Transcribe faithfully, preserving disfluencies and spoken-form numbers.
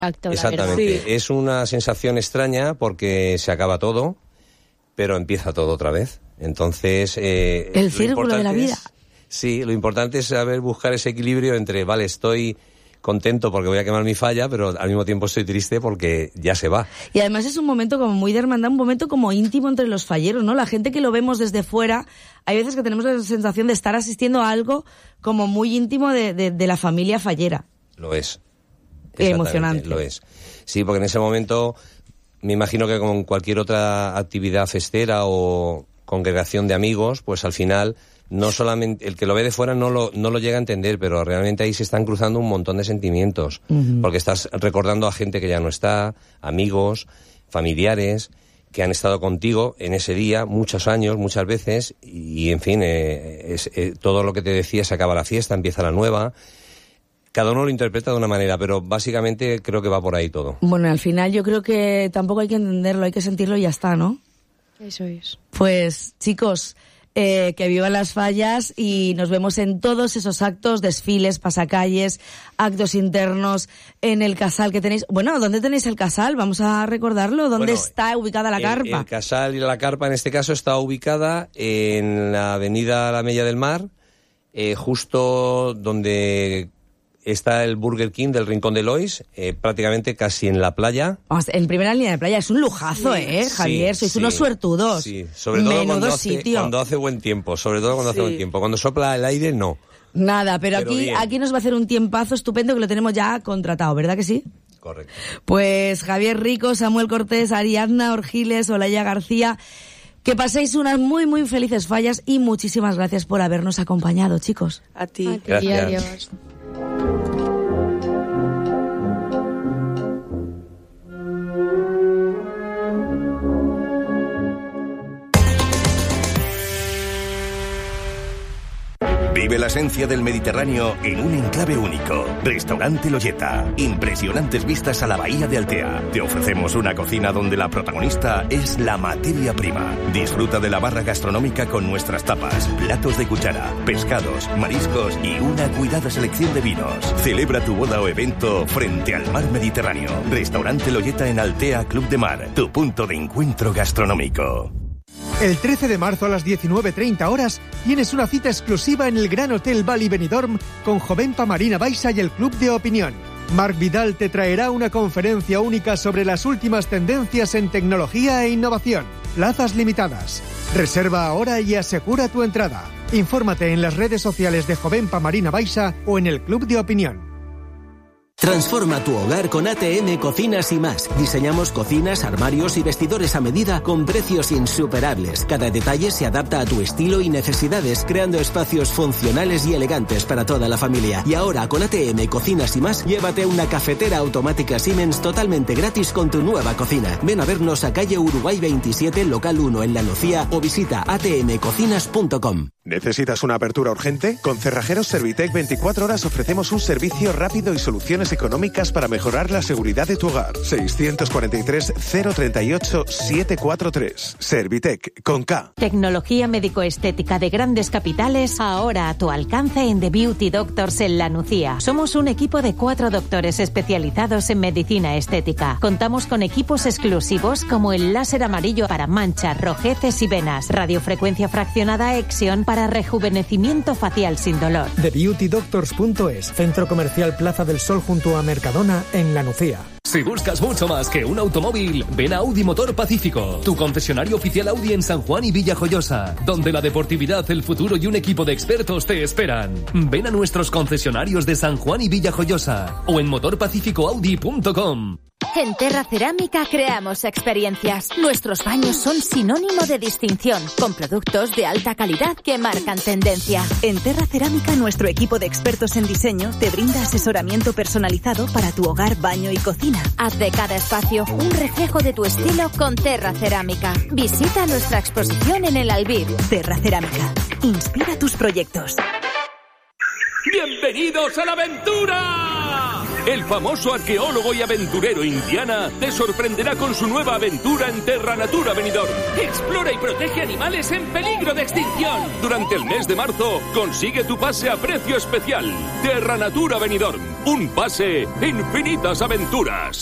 Acto, Exactamente. Sí. Es una sensación extraña porque se acaba todo, pero empieza todo otra vez. Entonces... Eh, el círculo de la vida. Es, sí, lo importante es saber buscar ese equilibrio entre, vale, estoy contento porque voy a quemar mi falla, pero al mismo tiempo estoy triste porque ya se va. Y además es un momento como muy de hermandad, un momento como íntimo entre los falleros, ¿no? La gente que lo vemos desde fuera, hay veces que tenemos la sensación de estar asistiendo a algo como muy íntimo de, de, de la familia fallera. Lo es. Emocionante. Lo es. Sí, porque en ese momento me imagino que como en cualquier otra actividad festera o congregación de amigos, pues al final no solamente el que lo ve de fuera no lo no lo llega a entender, pero realmente ahí se están cruzando un montón de sentimientos, uh-huh. porque estás recordando a gente que ya no está, amigos, familiares que han estado contigo en ese día muchos años, muchas veces, y en fin, eh, es, eh, todo lo que te decía, se acaba la fiesta, empieza la nueva. Cada uno lo interpreta de una manera, pero básicamente creo que va por ahí todo. Bueno, al final yo creo que tampoco hay que entenderlo, hay que sentirlo y ya está, ¿no? Eso es. Pues, chicos, eh, que vivan las fallas y nos vemos en todos esos actos, desfiles, pasacalles, actos internos, en el casal que tenéis. Bueno, ¿dónde tenéis el casal? Vamos a recordarlo. ¿Dónde bueno, está ubicada la el, carpa? El casal y la carpa en este caso está ubicada en la avenida La Mella del Mar, eh, justo donde... está el Burger King del Rincón de Lois, eh, prácticamente casi en la playa. En primera línea de playa, es un lujazo, sí, ¿eh, Javier? Sí, Sois sí, unos suertudos. Sí, sobre todo cuando hace, cuando hace buen tiempo, sobre todo cuando sí. hace buen tiempo. Cuando sopla el aire, no. Nada, pero, pero aquí, aquí nos va a hacer un tiempazo estupendo que lo tenemos ya contratado, ¿verdad que sí? Correcto. Pues Javier Rico, Samuel Cortés, Ariadna Orgiles, Olaya García, que paséis unas muy, muy felices fallas y muchísimas gracias por habernos acompañado, chicos. A ti. A ti. Gracias. Adiós. Vive la esencia del Mediterráneo en un enclave único. Restaurante Loyeta. Impresionantes vistas a la bahía de Altea. Te ofrecemos una cocina donde la protagonista es la materia prima. Disfruta de la barra gastronómica con nuestras tapas, platos de cuchara, pescados, mariscos y una cuidada selección de vinos. Celebra tu boda o evento frente al mar Mediterráneo. Restaurante Loyeta en Altea Club de Mar. Tu punto de encuentro gastronómico. El trece de marzo a las diecinueve treinta horas tienes una cita exclusiva en el Gran Hotel Bali Benidorm con Jovenpa Marina Baixa y el Club de Opinión. Marc Vidal te traerá una conferencia única sobre las últimas tendencias en tecnología e innovación. Plazas limitadas. Reserva ahora y asegura tu entrada. Infórmate en las redes sociales de Jovenpa Marina Baixa o en el Club de Opinión. Transforma tu hogar con A T M Cocinas y Más. Diseñamos cocinas, armarios y vestidores a medida con precios insuperables. Cada detalle se adapta a tu estilo y necesidades, creando espacios funcionales y elegantes para toda la familia. Y ahora con A T M Cocinas y Más, llévate una cafetera automática Siemens totalmente gratis con tu nueva cocina. Ven a vernos a calle Uruguay veintisiete, local uno en La Nucía o visita a t m cocinas punto com. ¿Necesitas una apertura urgente? Con Cerrajeros Servitec veinticuatro horas ofrecemos un servicio rápido y soluciones económicas para mejorar la seguridad de tu hogar. seiscientos cuarenta y tres, cero treinta y ocho, setecientos cuarenta y tres. Servitec, con K. Tecnología médico-estética de grandes capitales, ahora a tu alcance en The Beauty Doctors en La Nucía. Somos un equipo de cuatro doctores especializados en medicina estética. Contamos con equipos exclusivos como el láser amarillo para manchas, rojeces y venas, radiofrecuencia fraccionada Exion para rejuvenecimiento facial sin dolor. The Beauty Doctors punto es, Centro Comercial Plaza del Sol junto a Mercadona en La Nucía. Si buscas mucho más que un automóvil, ven a Audi Motor Pacífico, tu concesionario oficial Audi en San Juan y Villajoyosa, donde la deportividad, el futuro y un equipo de expertos te esperan. Ven a nuestros concesionarios de San Juan y Villajoyosa o en motor pacífico audi punto com. En Terra Cerámica creamos experiencias. Nuestros baños son sinónimo de distinción, con productos de alta calidad que marcan tendencia. En Terra Cerámica, nuestro equipo de expertos en diseño te brinda asesoramiento personalizado para tu hogar, baño y cocina. Haz de cada espacio un reflejo de tu estilo con Terra Cerámica. Visita nuestra exposición en el Albir. Terra Cerámica. Inspira tus proyectos. ¡Bienvenidos a la aventura! El famoso arqueólogo y aventurero Indiana te sorprenderá con su nueva aventura en Terra Natura Benidorm. Explora y protege animales en peligro de extinción. Durante el mes de marzo, consigue tu pase a precio especial. Terra Natura Benidorm. Un pase, infinitas aventuras.